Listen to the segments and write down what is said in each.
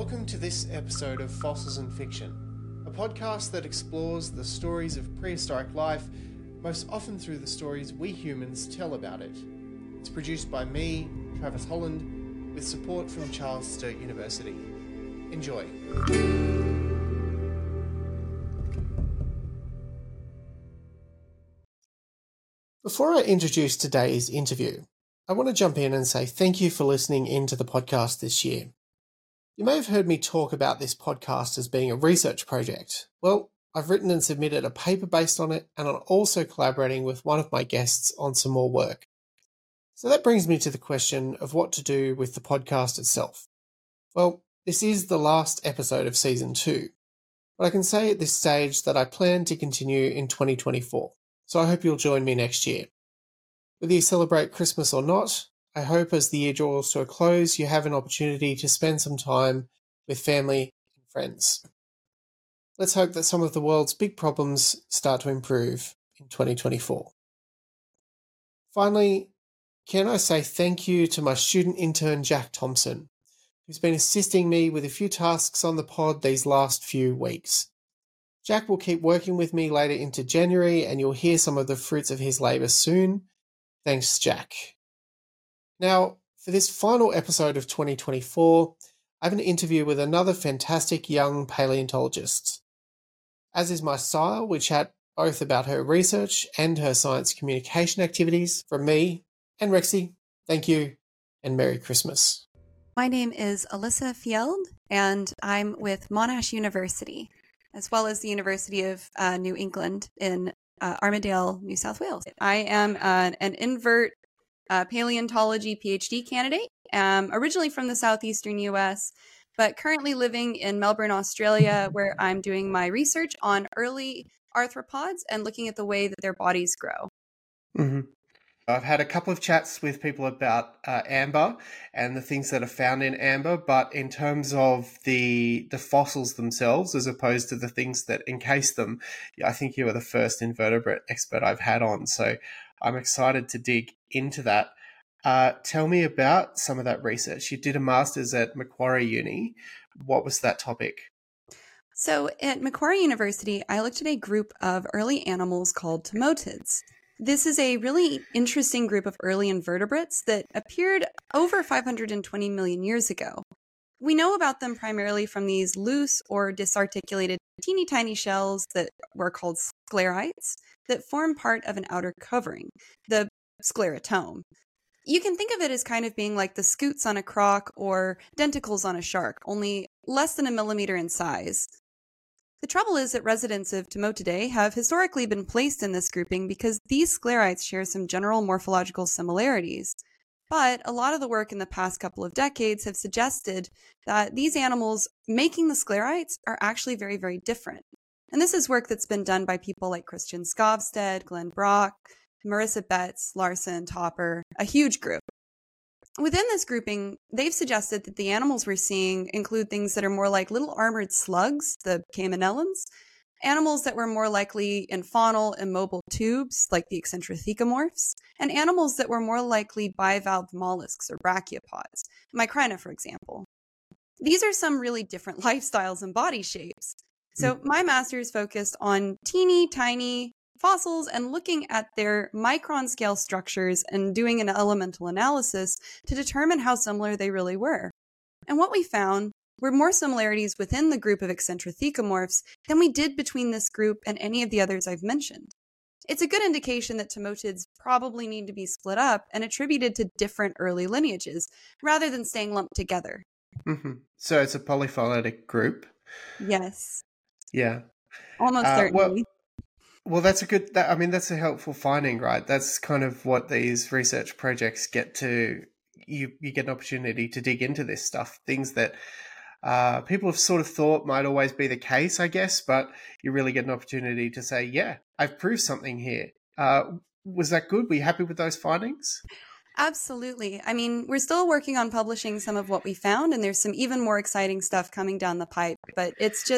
Welcome to this episode of Fossils and Fiction, a podcast that explores the stories of prehistoric life, most often through the stories we humans tell about it. It's produced by me, Travis Holland, with support from Charles Sturt University. Enjoy. Before I introduce today's interview, I want to jump in and say thank you for listening into the podcast this year. You may have heard me talk about this podcast as being a research project. Well, I've written and submitted a paper based on it, and I'm also collaborating with one of my guests on some more work. So that brings me to the question of what to do with the podcast itself. Well, this is the last episode of Season 2, but I can say at this stage that I plan to continue in 2024, so I hope you'll join me next year. Whether you celebrate Christmas or not, I hope as the year draws to a close, you have an opportunity to spend some time with family and friends. Let's hope that some of the world's big problems start to improve in 2024. Finally, can I say thank you to my student intern, Jack Thompson, who's been assisting me with a few tasks on the pod these last few weeks. Jack will keep working with me later into January, and you'll hear some of the fruits of his labour soon. Thanks, Jack. Now, for this final episode of 2024, I have an interview with another fantastic young paleontologist. As is my style, we chat both about her research and her science communication activities. From me and Rexy, thank you and Merry Christmas. My name is Alyssa Fjeld, and I'm with Monash University, as well as the University of New England in Armidale, New South Wales. I am an invert paleontology PhD candidate, originally from the southeastern US, but currently living in Melbourne, Australia, where I'm doing my research on early arthropods and looking at the way that their bodies grow. Mm-hmm. I've had a couple of chats with people about amber and the things that are found in amber, but in terms of the fossils themselves, as opposed to the things that encase them, I think you are the first invertebrate expert I've had on. So I'm excited to dig into that. Tell me about some of that research. You did a master's at Macquarie Uni. What was that topic? So at Macquarie University, I looked at a group of early animals called Tomotids. This is a really interesting group of early invertebrates that appeared over 520 million years ago. We know about them primarily from these loose or disarticulated teeny tiny shells that were called sclerites that form part of an outer covering, the sclerotome. You can think of it as kind of being like the scutes on a croc or denticles on a shark, only less than a millimeter in size. The trouble is that residents of Tomotidae have historically been placed in this grouping because these sclerites share some general morphological similarities. But a lot of the work in the past couple of decades have suggested that these animals making the sclerites are actually very, very different. And this is work that's been done by people like Christian Skovstad, Glenn Brock, Marissa Betts, Larson, Topper, a huge group. Within this grouping, they've suggested that the animals we're seeing include things that are more like little armored slugs, the Camanellans, animals that were more likely in faunal immobile tubes, like the Eccentrothecomorphs, and animals that were more likely bivalve mollusks or brachiopods, Micrina, for example. These are some really different lifestyles and body shapes. So my master's focused on teeny tiny fossils and looking at their micron scale structures and doing an elemental analysis to determine how similar they really were. And what we found were more similarities within the group of Eccentrothecomorphs than we did between this group and any of the others I've mentioned. It's a good indication that Tomotids probably need to be split up and attributed to different early lineages, rather than staying lumped together. Mm-hmm. So it's a polyphyletic group? Yes. Yeah. Almost certainly. Well, that's that's a helpful finding, right? That's kind of what these research projects get to. You get an opportunity to dig into this stuff, things that people have sort of thought might always be the case, I guess, but you really get an opportunity to say, yeah, I've proved something here. Was that good? Were you happy with those findings? Absolutely. I mean, we're still working on publishing some of what we found, and there's some even more exciting stuff coming down the pipe, but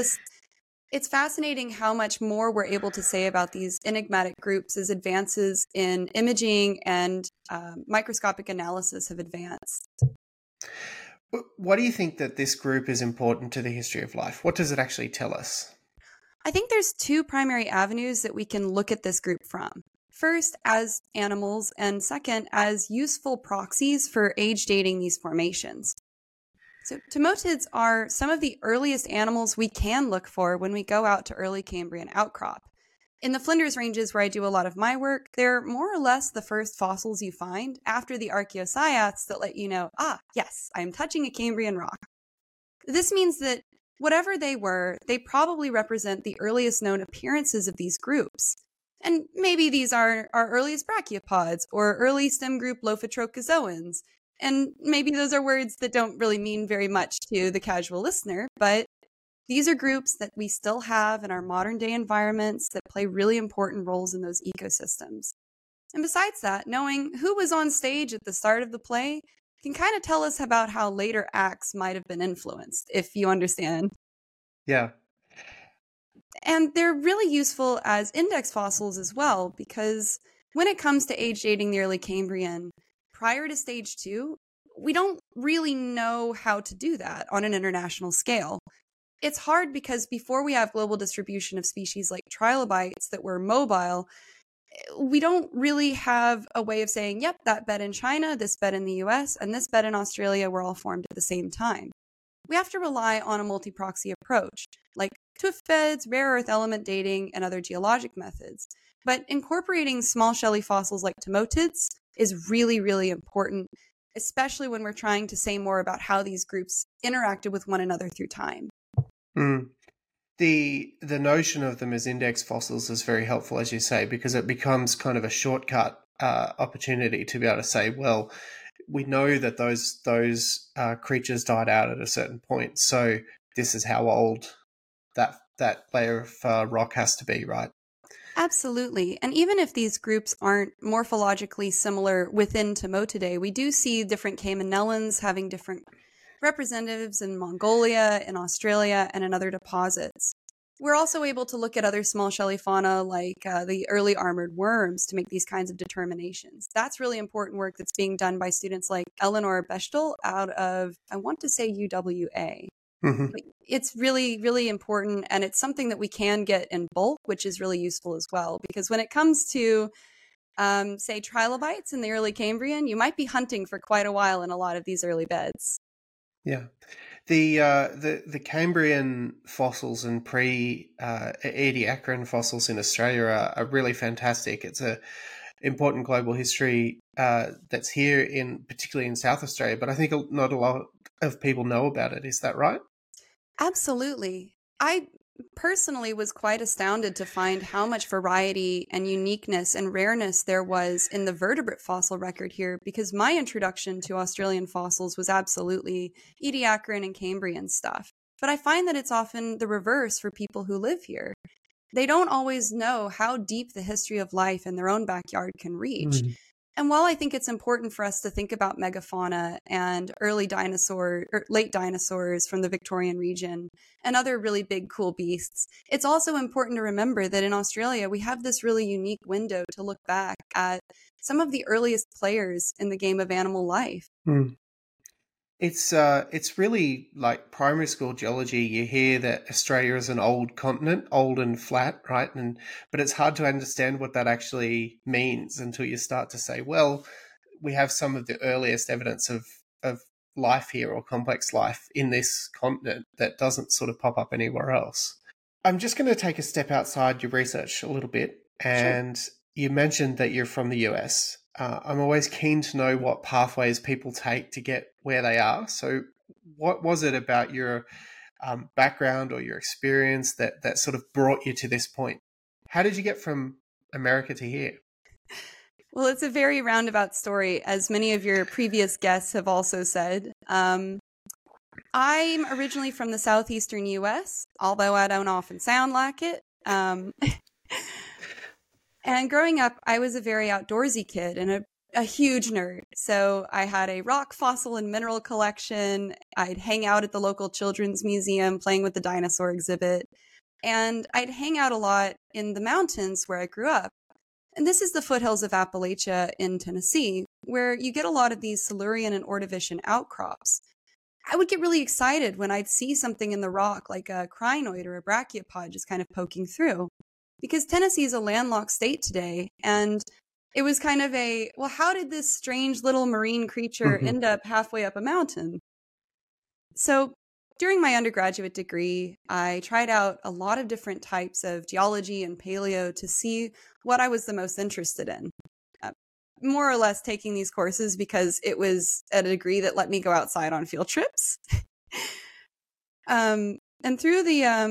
it's fascinating how much more we're able to say about these enigmatic groups as advances in imaging and microscopic analysis have advanced. What do you think that this group is important to the history of life? What does it actually tell us? I think there's two primary avenues that we can look at this group from. First, as animals, and second, as useful proxies for age dating these formations. So, Tomotids are some of the earliest animals we can look for when we go out to early Cambrian outcrop. In the Flinders Ranges, where I do a lot of my work, they're more or less the first fossils you find after the archaeocyaths that let you know, yes, I'm touching a Cambrian rock. This means that whatever they were, they probably represent the earliest known appearances of these groups. And maybe these are our earliest brachiopods or early stem group Lophotrochozoans. And maybe those are words that don't really mean very much to the casual listener, but these are groups that we still have in our modern day environments that play really important roles in those ecosystems. And besides that, knowing who was on stage at the start of the play can kind of tell us about how later acts might have been influenced, if you understand. Yeah. And they're really useful as index fossils as well, because when it comes to age dating the early Cambrian, prior to stage 2, we don't really know how to do that on an international scale. It's hard because before we have global distribution of species like trilobites that were mobile, we don't really have a way of saying, yep, that bed in China, this bed in the US, and this bed in Australia were all formed at the same time. We have to rely on a multi-proxy approach, like tuff beds, rare earth element dating, and other geologic methods. But incorporating small shelly fossils like Tomotids is really, really important, especially when we're trying to say more about how these groups interacted with one another through time. Mm. The notion of them as index fossils is very helpful, as you say, because it becomes kind of a shortcut opportunity to be able to say, well, we know that those creatures died out at a certain point, so this is how old that layer of rock has to be, right? Absolutely. And even if these groups aren't morphologically similar within Tomotidae, we do see different Camenellans having different representatives in Mongolia, in Australia, and in other deposits. We're also able to look at other small shelly fauna like the early armored worms to make these kinds of determinations. That's really important work that's being done by students like Eleanor Bechtel out of, I want to say, UWA. Mm-hmm. But it's really, really important, and it's something that we can get in bulk, which is really useful as well. Because when it comes to, say, trilobites in the early Cambrian, you might be hunting for quite a while in a lot of these early beds. Yeah. The Cambrian fossils and pre-Ediacaran fossils in Australia are really fantastic. It's a important global history that's here particularly in South Australia, but I think not a lot of people know about it. Is that right? Absolutely. I personally was quite astounded to find how much variety and uniqueness and rareness there was in the vertebrate fossil record here, because my introduction to Australian fossils was absolutely Ediacaran and Cambrian stuff. But I find that it's often the reverse for people who live here. They don't always know how deep the history of life in their own backyard can reach. Mm. And while I think it's important for us to think about megafauna and early dinosaur or late dinosaurs from the Victorian region and other really big, cool beasts, it's also important to remember that in Australia, we have this really unique window to look back at some of the earliest players in the game of animal life. Mm. It's really like primary school geology. You hear that Australia is an old continent, old and flat, right? But it's hard to understand what that actually means until you start to say, well, we have some of the earliest evidence of life here, or complex life in this continent, that doesn't sort of pop up anywhere else. I'm just going to take a step outside your research a little bit. And Sure. You mentioned that you're from the US. I'm always keen to know what pathways people take to get where they are. So what was it about your background or your experience that sort of brought you to this point? How did you get from America to here? Well, it's a very roundabout story, as many of your previous guests have also said. I'm originally from the southeastern U.S., although I don't often sound like it. And growing up, I was a very outdoorsy kid and a huge nerd. So I had a rock, fossil, and mineral collection. I'd hang out at the local children's museum playing with the dinosaur exhibit. And I'd hang out a lot in the mountains where I grew up. And this is the foothills of Appalachia in Tennessee, where you get a lot of these Silurian and Ordovician outcrops. I would get really excited when I'd see something in the rock, like a crinoid or a brachiopod just kind of poking through. Because Tennessee is a landlocked state today. And it was kind of well, how did this strange little marine creature end up halfway up a mountain? So during my undergraduate degree, I tried out a lot of different types of geology and paleo to see what I was the most interested in. More or less taking these courses because it was at a degree that let me go outside on field trips. And through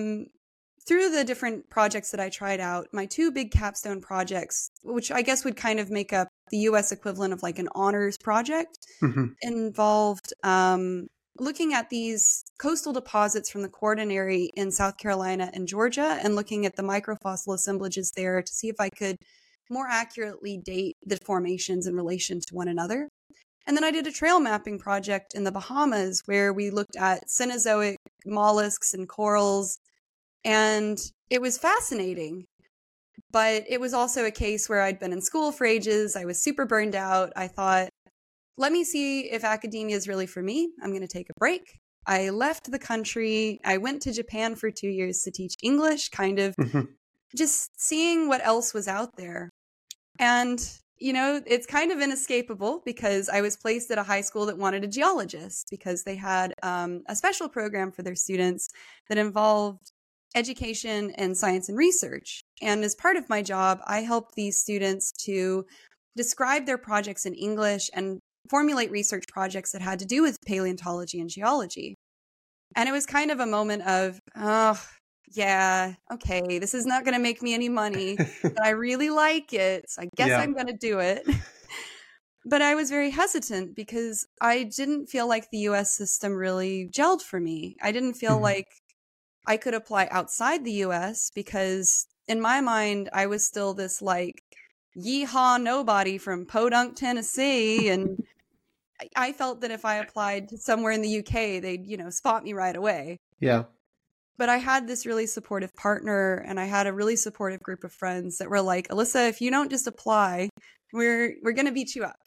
the different projects that I tried out, my two big capstone projects, which I guess would kind of make up the US equivalent of like an honors project, involved looking at these coastal deposits from the Quaternary in South Carolina and Georgia and looking at the microfossil assemblages there to see if I could more accurately date the formations in relation to one another. And then I did a trail mapping project in the Bahamas where we looked at Cenozoic mollusks and corals, and it was fascinating. But it was also a case where I'd been in school for ages. I was super burned out. I thought, let me see if academia is really for me. I'm going to take a break. I left the country. I went to Japan for 2 years to teach English, kind of just seeing what else was out there. And, you know, it's kind of inescapable because I was placed at a high school that wanted a geologist because they had a special program for their students that involved education and science and research. And as part of my job, I helped these students to describe their projects in English and formulate research projects that had to do with paleontology and geology. And it was kind of a moment of, oh, yeah, okay, this is not going to make me any money, but I really like it, so I guess I'm going to do it. But I was very hesitant because I didn't feel like the US system really gelled for me. I didn't feel like I could apply outside the US because in my mind, I was still this like yeehaw nobody from Podunk, Tennessee. And I felt that if I applied to somewhere in the UK, they'd, spot me right away. Yeah. But I had this really supportive partner and I had a really supportive group of friends that were like, Alyssa, if you don't just apply, we're going to beat you up.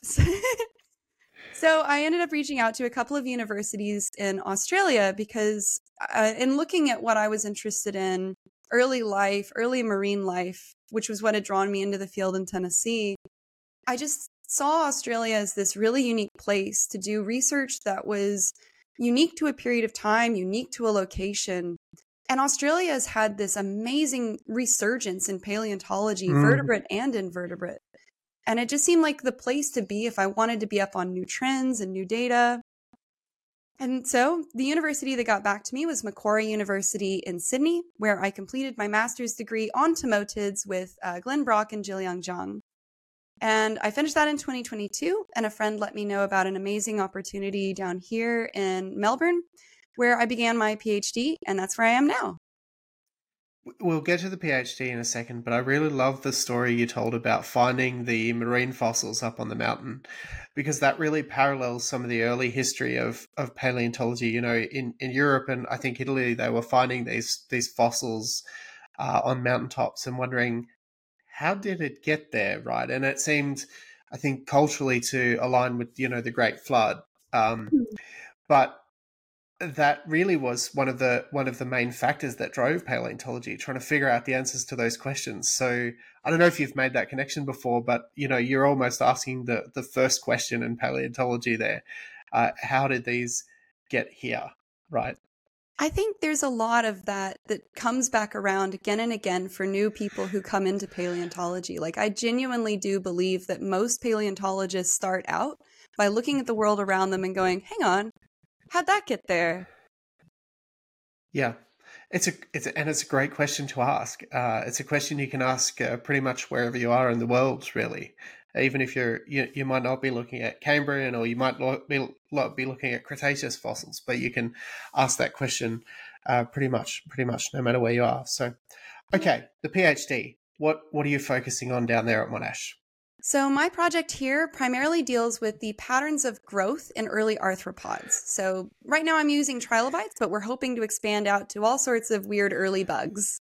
So I ended up reaching out to a couple of universities in Australia because in looking at what I was interested in, early marine life, which was what had drawn me into the field in Tennessee, I just saw Australia as this really unique place to do research that was unique to a period of time, unique to a location. And Australia has had this amazing resurgence in paleontology, vertebrate and invertebrate. And it just seemed like the place to be if I wanted to be up on new trends and new data. And so the university that got back to me was Macquarie University in Sydney, where I completed my master's degree on Tomotids with Glenn Brock and Jiliang Zhang. And I finished that in 2022, and a friend let me know about an amazing opportunity down here in Melbourne, where I began my PhD, and that's where I am now. We'll get to the PhD in a second, but I really love the story you told about finding the marine fossils up on the mountain, because that really parallels some of the early history of paleontology. In Europe and I think Italy, they were finding these fossils on mountaintops and wondering, how did it get there, right? And it seemed, I think, culturally to align with, the Great Flood. But that really was one of the main factors that drove paleontology, trying to figure out the answers to those questions. So I don't know if you've made that connection before, but, you're almost asking the first question in paleontology there. How did these get here, right? I think there's a lot of that comes back around again and again for new people who come into paleontology. Like, I genuinely do believe that most paleontologists start out by looking at the world around them and going, hang on, how'd that get there? Yeah, it's a great question to ask. It's a question you can ask pretty much wherever you are in the world, really. Even if you might not be looking at Cambrian, or you might be looking at Cretaceous fossils, but you can ask that question pretty much no matter where you are. So, okay, the PhD. What are you focusing on down there at Monash? So my project here primarily deals with the patterns of growth in early arthropods. So right now I'm using trilobites, but we're hoping to expand out to all sorts of weird early bugs.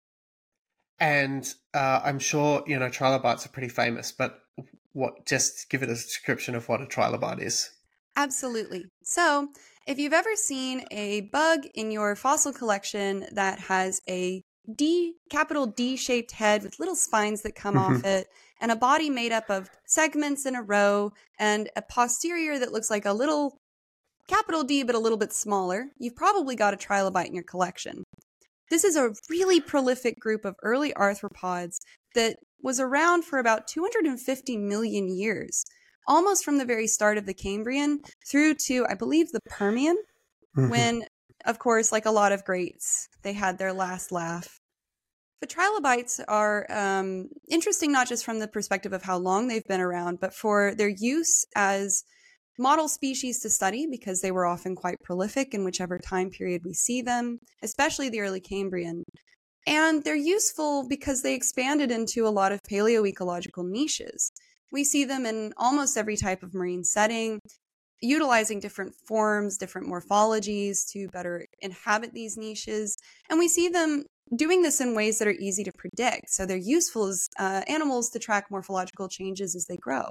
And I'm sure, trilobites are pretty famous, but just give it a description of what a trilobite is. Absolutely. So, if you've ever seen a bug in your fossil collection that has a capital D shaped head with little spines that come off Mhm. it, and a body made up of segments in a row, and a posterior that looks like a little capital D but a little bit smaller, you've probably got a trilobite in your collection. This is a really prolific group of early arthropods that was around for about 250 million years, almost from the very start of the Cambrian through to, I believe, the Permian, Mhm. when, of course, like a lot of greats, they had their last laugh. The trilobites are interesting not just from the perspective of how long they've been around, but for their use as model species to study because they were often quite prolific in whichever time period we see them, especially the early Cambrian. And they're useful because they expanded into a lot of paleoecological niches. We see them in almost every type of marine setting, utilizing different forms, different morphologies to better inhabit these niches. And we see them doing this in ways that are easy to predict. So they're useful as animals to track morphological changes as they grow.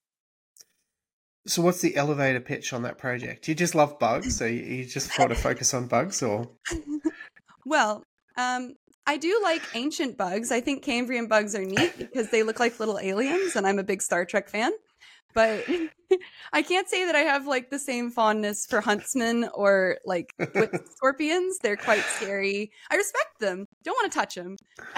So what's the elevator pitch on that project? You just love bugs, so you just want to focus on bugs, or? Well, I do like ancient bugs. I think Cambrian bugs are neat because they look like little aliens, and I'm a big Star Trek fan. But I can't say that I have like the same fondness for huntsmen or like with scorpions. They're quite scary. I respect them. Don't want to touch them.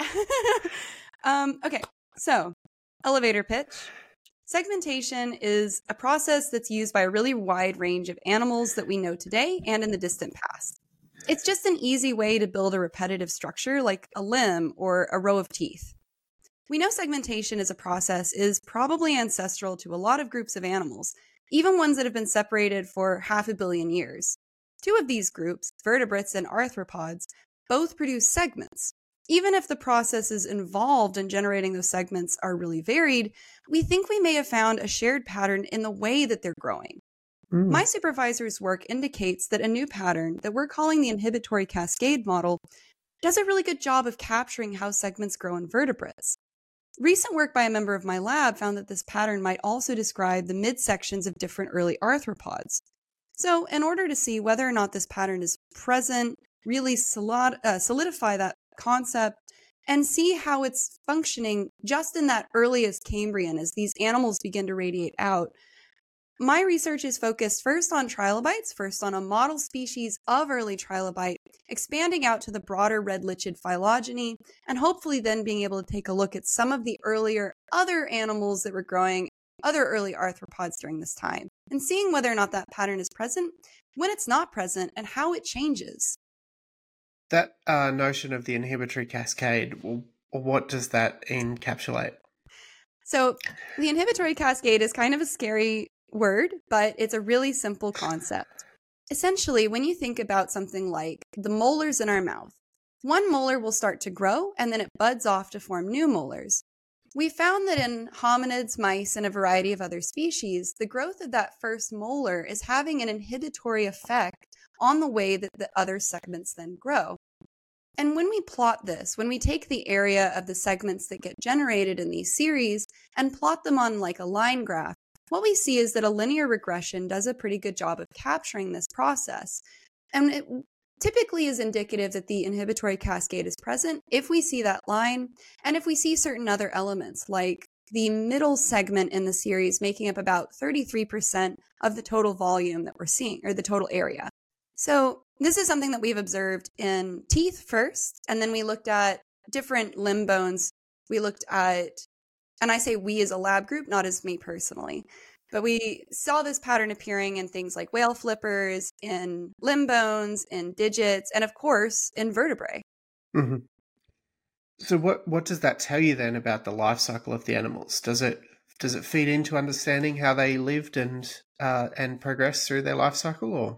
Okay, so elevator pitch. Segmentation is a process that's used by a really wide range of animals that we know today and in the distant past. It's just an easy way to build a repetitive structure like a limb or a row of teeth. We know segmentation as a process is probably ancestral to a lot of groups of animals, even ones that have been separated for 500 million years. Two of these groups, vertebrates and arthropods, both produce segments. Even if the processes involved in generating those segments are really varied, we think we may have found a shared pattern in the way that they're growing. My supervisor's work indicates that a new pattern that we're calling the inhibitory cascade model does a really good job of capturing how segments grow in vertebrates. Recent work by a member of my lab found that this pattern might also describe the midsections of different early arthropods. So, in order to see whether or not this pattern is present, really solidify that concept, and see how it's functioning just in that earliest Cambrian as these animals begin to radiate out, my research is focused first on trilobites, first on a model species of early trilobite, expanding out to the broader red-lichid phylogeny, and hopefully then being able to take a look at some of the earlier other animals that were growing, other early arthropods during this time, and seeing whether or not that pattern is present, when it's not present, and how it changes. That notion of the inhibitory cascade, what does that encapsulate? So the inhibitory cascade is kind of a scary word, but it's a really simple concept. Essentially, when you think about something like the molars in our mouth, one molar will start to grow and then it buds off to form new molars. We found that in hominids, mice, and a variety of other species, the growth of that first molar is having an inhibitory effect on the way that the other segments then grow. And when we plot this, when we take the area of the segments that get generated in these series and plot them on like a line graph, what we see is that a linear regression does a pretty good job of capturing this process. And it typically is indicative that the inhibitory cascade is present if we see that line and if we see certain other elements like the middle segment in the series making up about 33% of the total volume that we're seeing, or the total area. So this is something that we've observed in teeth first, and then we looked at different limb bones. We looked at, and I say we as a lab group, not as me personally, but we saw this pattern appearing in things like whale flippers, in limb bones, in digits, and of course, in vertebrae. Mm-hmm. So what does that tell you then about the life cycle of the animals? Does it feed into understanding how they lived and progressed through their life cycle, or?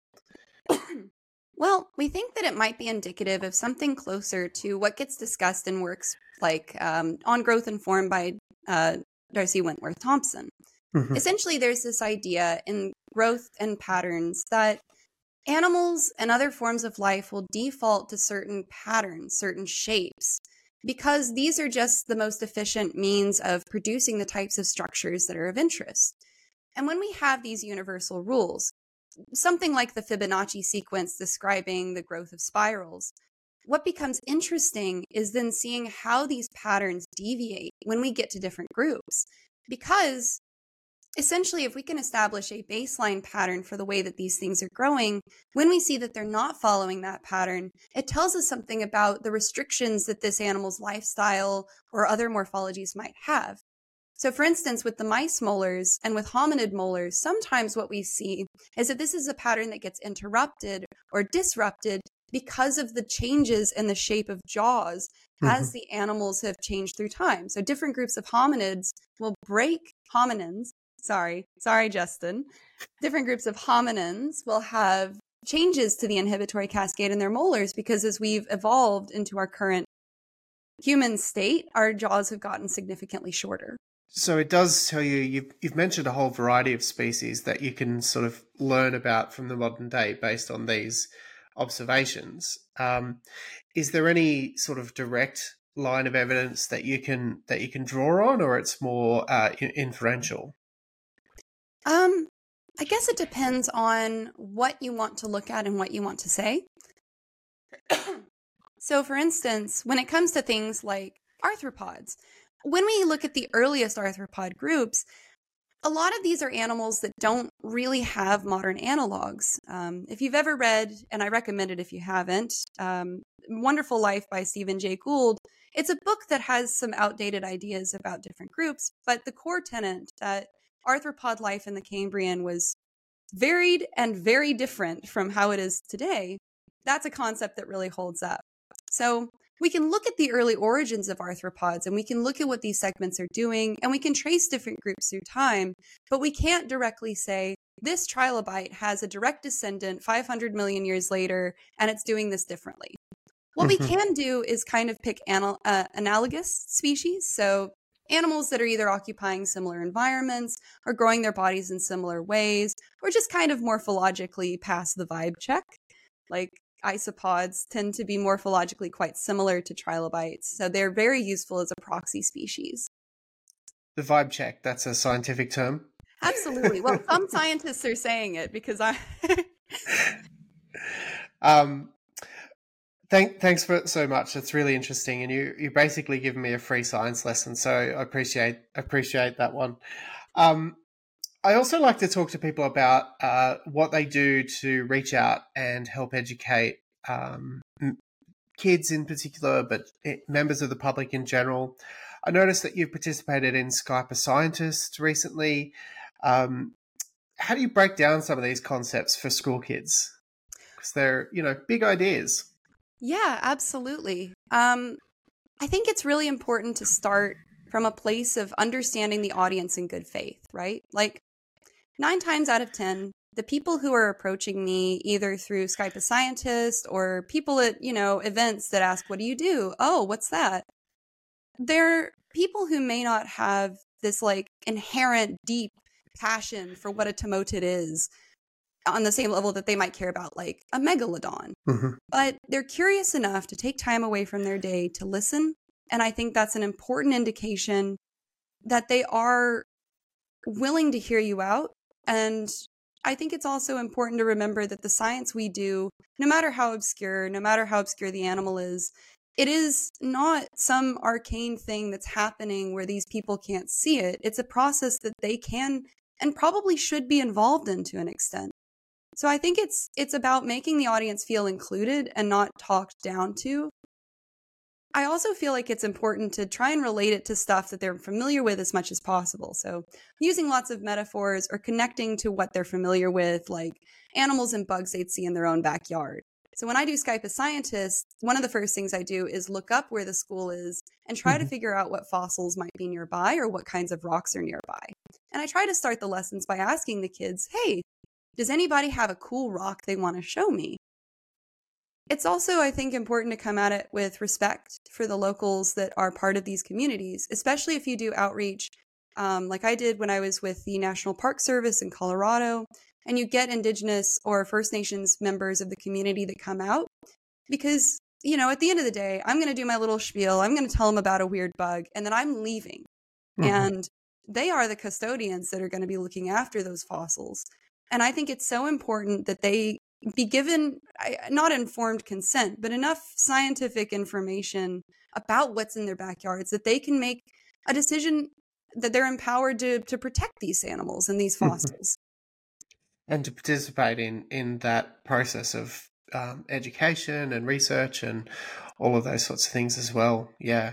Well, we think that it might be indicative of something closer to what gets discussed in works like On Growth and Form by Darcy Wentworth Thompson. Mm-hmm. Essentially, there's this idea in growth and patterns that animals and other forms of life will default to certain patterns, certain shapes, because these are just the most efficient means of producing the types of structures that are of interest. And when we have these universal rules, something like the Fibonacci sequence describing the growth of spirals, what becomes interesting is then seeing how these patterns deviate when we get to different groups. Because essentially, if we can establish a baseline pattern for the way that these things are growing, when we see that they're not following that pattern, it tells us something about the restrictions that this animal's lifestyle or other morphologies might have. So for instance, with the mice molars and with hominid molars, sometimes what we see is that this is a pattern that gets interrupted or disrupted because of the changes in the shape of jaws as the animals have changed through time. So different groups of hominids will break hominins. Sorry, Justin. Different groups of hominins will have changes to the inhibitory cascade in their molars because as we've evolved into our current human state, our jaws have gotten significantly shorter. So it does tell you've mentioned a whole variety of species that you can sort of learn about from the modern day based on these observations. Is there any sort of direct line of evidence that you can draw on, or it's more inferential? I guess it depends on what you want to look at and what you want to say. So for instance, when it comes to things like arthropods, when we look at the earliest arthropod groups, a lot of these are animals that don't really have modern analogs. If you've ever read, and I recommend it if you haven't, Wonderful Life by Stephen Jay Gould, it's a book that has some outdated ideas about different groups, but the core tenet that arthropod life in the Cambrian was varied and very different from how it is today, that's a concept that really holds up. So we can look at the early origins of arthropods and we can look at what these segments are doing and we can trace different groups through time, but we can't directly say this trilobite has a direct descendant 500 million years later and it's doing this differently. What we can do is kind of pick analogous species. So animals that are either occupying similar environments or growing their bodies in similar ways, or just kind of morphologically pass the vibe check. Like isopods tend to be morphologically quite similar to trilobites, so they're very useful as a proxy species. The vibe check, that's a scientific term? Absolutely. Well, some scientists are saying it because I... Thanks for so much. It's really interesting, and you basically given me a free science lesson, so I appreciate that one. I also like to talk to people about what they do to reach out and help educate kids in particular, but members of the public in general. I noticed that you've participated in Skype a Scientist recently. How do you break down some of these concepts for school kids? Because they're, big ideas. Yeah, absolutely. I think it's really important to start from a place of understanding the audience in good faith, right? Like 9 times out of 10, the people who are approaching me either through Skype a Scientist or people at, events that ask, what do you do? Oh, what's that? They're people who may not have this like inherent deep passion for what a tomotid is on the same level that they might care about like a megalodon. But they're curious enough to take time away from their day to listen. And I think that's an important indication that they are willing to hear you out. And I think it's also important to remember that the science we do, no matter how obscure the animal is, it is not some arcane thing that's happening where these people can't see it. It's a process that they can and probably should be involved in to an extent. So I think it's about making the audience feel included and not talked down to. I also feel like it's important to try and relate it to stuff that they're familiar with as much as possible. So using lots of metaphors or connecting to what they're familiar with, like animals and bugs they'd see in their own backyard. So when I do Skype a Scientist, one of the first things I do is look up where the school is and try to figure out what fossils might be nearby or what kinds of rocks are nearby. And I try to start the lessons by asking the kids, hey, does anybody have a cool rock they want to show me? It's also, I think, important to come at it with respect for the locals that are part of these communities, especially if you do outreach like I did when I was with the National Park Service in Colorado, and you get Indigenous or First Nations members of the community that come out. Because, at the end of the day, I'm going to do my little spiel, I'm going to tell them about a weird bug, and then I'm leaving. And they are the custodians that are going to be looking after those fossils. And I think it's so important that they be given not informed consent, but enough scientific information about what's in their backyards that they can make a decision that they're empowered to protect these animals and these fossils. And to participate in that process of education and research and all of those sorts of things as well. Yeah.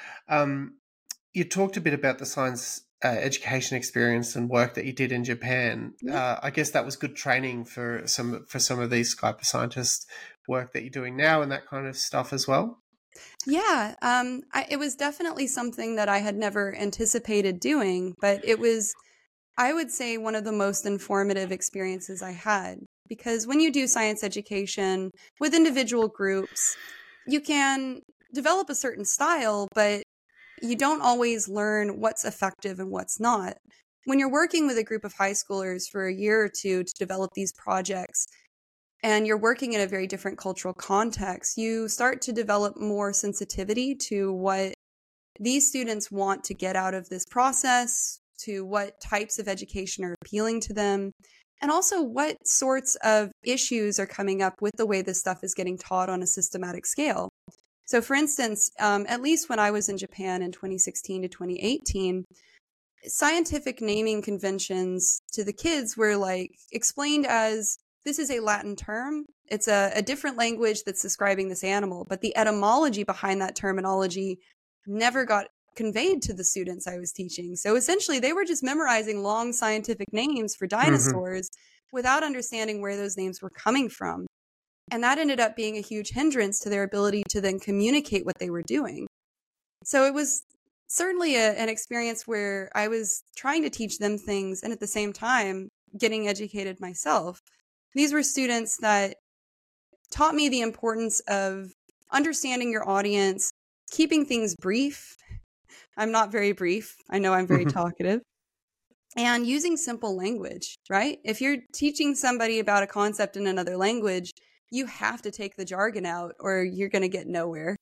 You talked a bit about the science education experience and work that you did in Japan. Yeah. I guess that was good training for some of these Skype scientists work that you're doing now and that kind of stuff as well. Yeah, it was definitely something that I had never anticipated doing, but it was, I would say, one of the most informative experiences I had. Because when you do science education with individual groups, you can develop a certain style, but you don't always learn what's effective and what's not. When you're working with a group of high schoolers for a year or two to develop these projects, and you're working in a very different cultural context, you start to develop more sensitivity to what these students want to get out of this process, to what types of education are appealing to them, and also what sorts of issues are coming up with the way this stuff is getting taught on a systematic scale. So for instance, at least when I was in Japan in 2016 to 2018, scientific naming conventions to the kids were like explained as, this is a Latin term. It's a different language that's describing this animal, but the etymology behind that terminology never got conveyed to the students I was teaching. So essentially, they were just memorizing long scientific names for dinosaurs without understanding where those names were coming from. And that ended up being a huge hindrance to their ability to then communicate what they were doing. So it was certainly an experience where I was trying to teach them things and at the same time getting educated myself. These were students that taught me the importance of understanding your audience, keeping things brief. I'm not very brief. I know I'm very talkative. And using simple language, right? If you're teaching somebody about a concept in another language, you have to take the jargon out or you're going to get nowhere.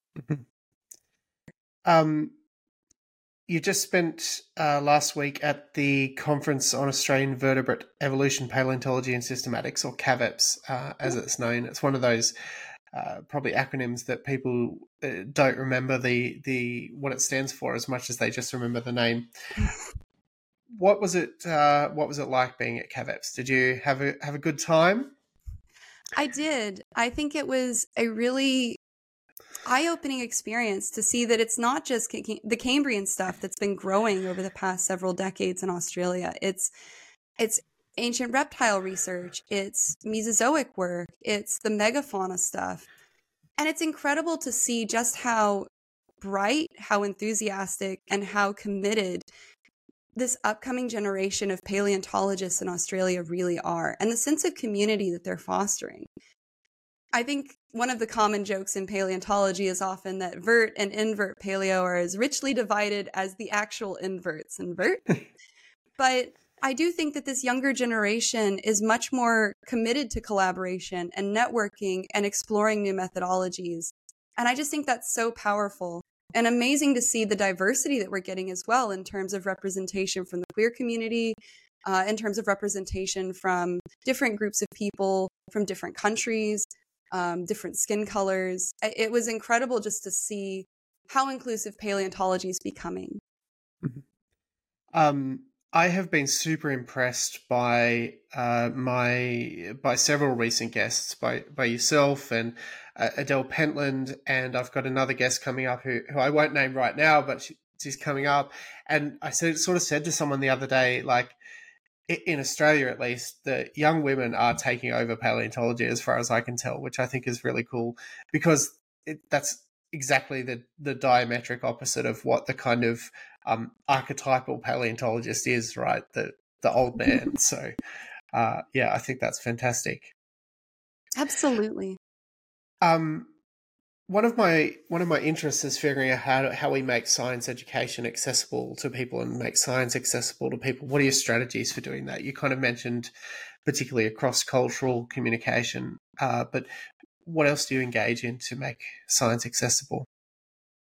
You just spent last week at the Conference on Australian Vertebrate Evolution, Paleontology and Systematics, or CAVEPS, as it's known. It's one of those probably acronyms that people don't remember the what it stands for as much as they just remember the name. What was it like being at CAVEPS? Did you have a good time? I did. I think it was a really eye-opening experience to see that it's not just the Cambrian stuff that's been growing over the past several decades in Australia. It's ancient reptile research, it's Mesozoic work, it's the megafauna stuff. And it's incredible to see just how bright, how enthusiastic, and how committed this upcoming generation of paleontologists in Australia really are, and the sense of community that they're fostering. I think one of the common jokes in paleontology is often that vert and invert paleo are as richly divided as the actual inverts and vert. But I do think that this younger generation is much more committed to collaboration and networking and exploring new methodologies. And I just think that's so powerful and amazing to see the diversity that we're getting as well in terms of representation from the queer community, in terms of representation from different groups of people from different countries, different skin colors. It was incredible just to see how inclusive paleontology is becoming. I have been super impressed by several recent guests, by yourself and Adele Pentland, and I've got another guest coming up who I won't name right now, but she's coming up. And I sort of said to someone the other day, like, in Australia at least, the young women are taking over paleontology as far as I can tell, which I think is really cool because that's exactly the diametric opposite of what the kind of archetypal paleontologist is, right? The old man. So, yeah, I think that's fantastic. Absolutely. One of my interests is figuring out how we make science education accessible to people and make science accessible to people. What are your strategies for doing that? You kind of mentioned particularly across cultural communication, but what else do you engage in to make science accessible?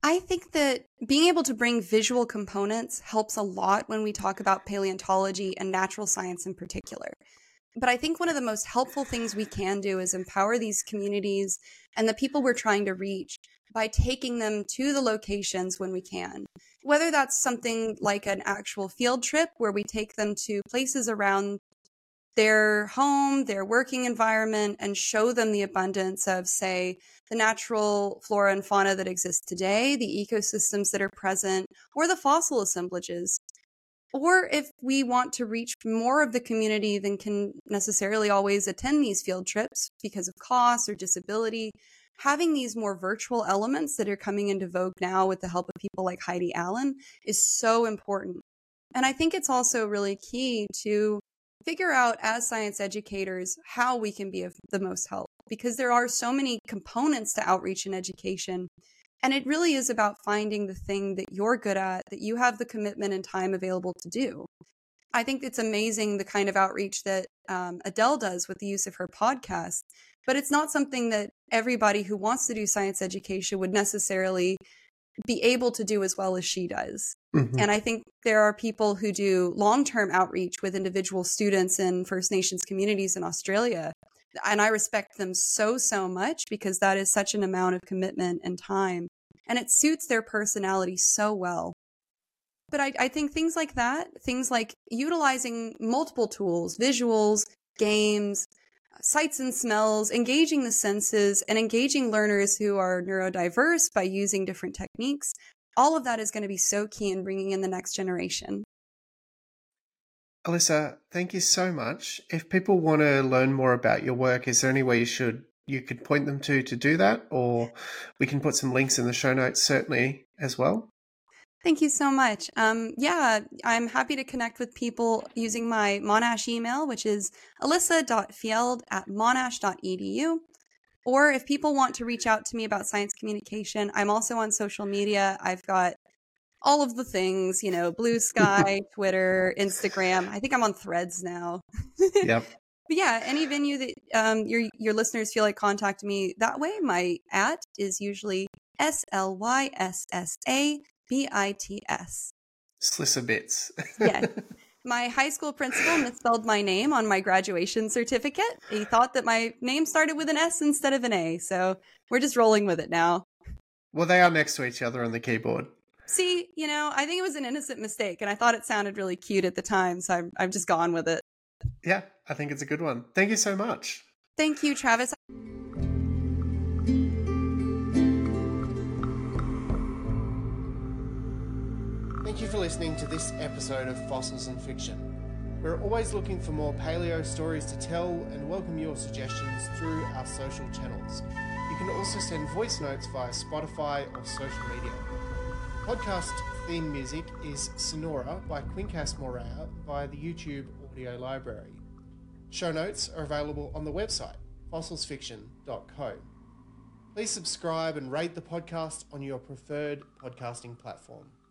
I think that being able to bring visual components helps a lot when we talk about paleontology and natural science in particular. But I think one of the most helpful things we can do is empower these communities and the people we're trying to reach by taking them to the locations when we can. Whether that's something like an actual field trip where we take them to places around their home, their working environment, and show them the abundance of, say, the natural flora and fauna that exist today, the ecosystems that are present, or the fossil assemblages. Or if we want to reach more of the community than can necessarily always attend these field trips because of cost or disability, having these more virtual elements that are coming into vogue now with the help of people like Heidi Allen is so important. And I think it's also really key to figure out as science educators how we can be of the most help, because there are so many components to outreach and education. And it really is about finding the thing that you're good at, that you have the commitment and time available to do. I think it's amazing the kind of outreach that Adele does with the use of her podcast, but it's not something that everybody who wants to do science education would necessarily be able to do as well as she does. Mm-hmm. And I think there are people who do long-term outreach with individual students in First Nations communities in Australia. And I respect them so, so much, because that is such an amount of commitment and time. And it suits their personality so well. But I think things like that, things like utilizing multiple tools, visuals, games, sights and smells, engaging the senses, and engaging learners who are neurodiverse by using different techniques, all of that is going to be so key in bringing in the next generation. Alyssa, thank you so much. If people want to learn more about your work, is there any way you could point them to do that? Or we can put some links in the show notes, certainly, as well. Thank you so much. Yeah, I'm happy to connect with people using my Monash email, which is alyssa.field@monash.edu. Or if people want to reach out to me about science communication, I'm also on social media. I've got all of the things, Blue Sky, Twitter, Instagram. I think I'm on Threads now. Yep. But yeah, any venue that your listeners feel like contacting me that way, my @ is usually SLYSSABITS. Slissabits. Yeah. My high school principal misspelled my name on my graduation certificate. He thought that my name started with an S instead of an A. So we're just rolling with it now. Well, they are next to each other on the keyboard. See, I think it was an innocent mistake, and I thought it sounded really cute at the time. So I've just gone with it. Yeah, I think it's a good one. Thank you so much. Thank you, Travis. Thank you for listening to this episode of Fossils and Fiction. We're always looking for more paleo stories to tell and welcome your suggestions through our social channels. You can also send voice notes via Spotify or social media. Podcast theme music is Sonora by Quincas Morea via the YouTube audio library. Show notes are available on the website, fossilsfiction.co. Please subscribe and rate the podcast on your preferred podcasting platform.